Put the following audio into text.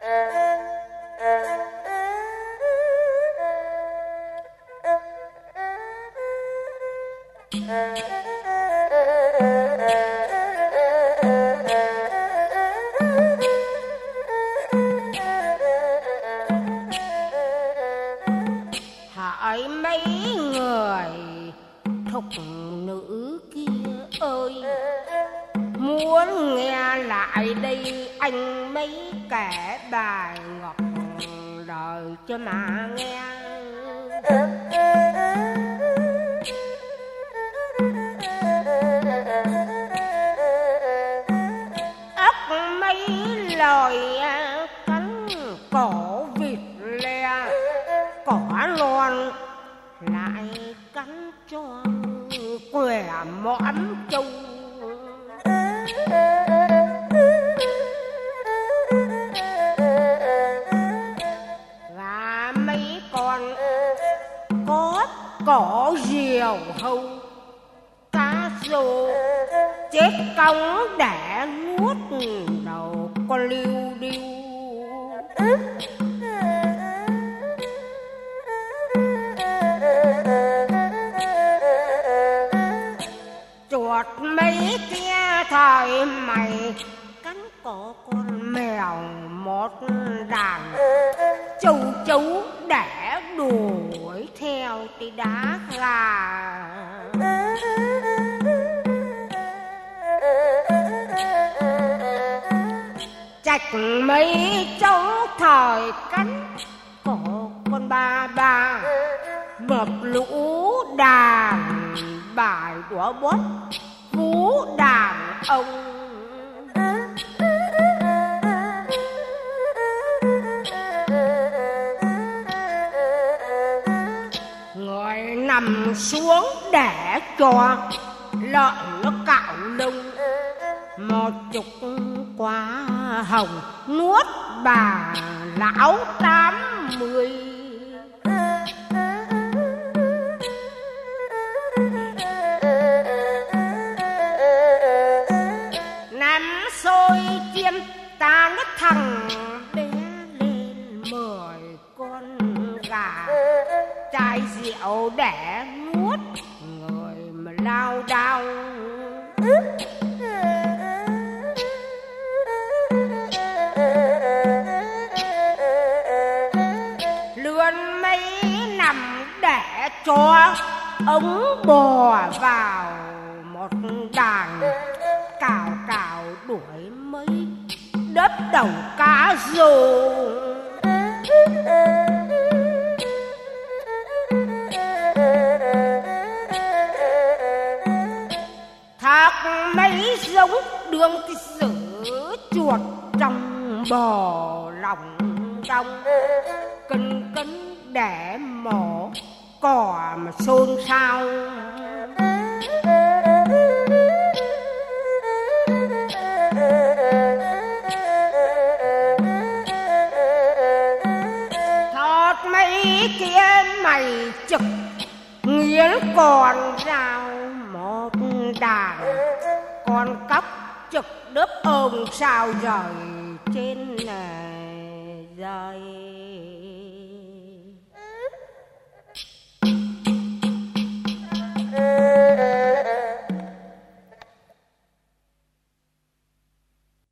Hỡi mấy người thục nữ kia ơi, muốn nghe lại đây anh mấy kể bài ngọt đời cho mà nghe. Ốc mấy lời cắn cổ vịt le, cỏ non lại cắn cho quẻ mõm trâu. Và mấy con có cỏ diều hâu, cá rô chết cống để nuốt đầu con liêu điêu. Chuột mấy kia thời mày cắn cổ con mèo một đàn, châu chấu để đuổi theo tí đá gà. Chạch mấy cháu thời cắn cổ con ba ba, mập lũ đàn bài của bốt vũ đàn ông. Người nằm xuống để cho lợn nó cạo lông, một chục quả hồng nuốt bà lão 80. Nắm xôi chiên ta nó thằng bé lên 10 con gà, chai rượu để nuốt người mà lao đao. Lươn mấy nằm để cho ống bò vào một đàn, cào cào đuổi mấy đất đầu cá rô. Thác mấy giống đường cái giữ chuột trong bò lòng trong, cân cân để mổ cỏ mà xôn xao. Thọt mấy kia mày trực nghiến còn rào một đàn, con cóc trực đớp ôm sao rời trên này rời.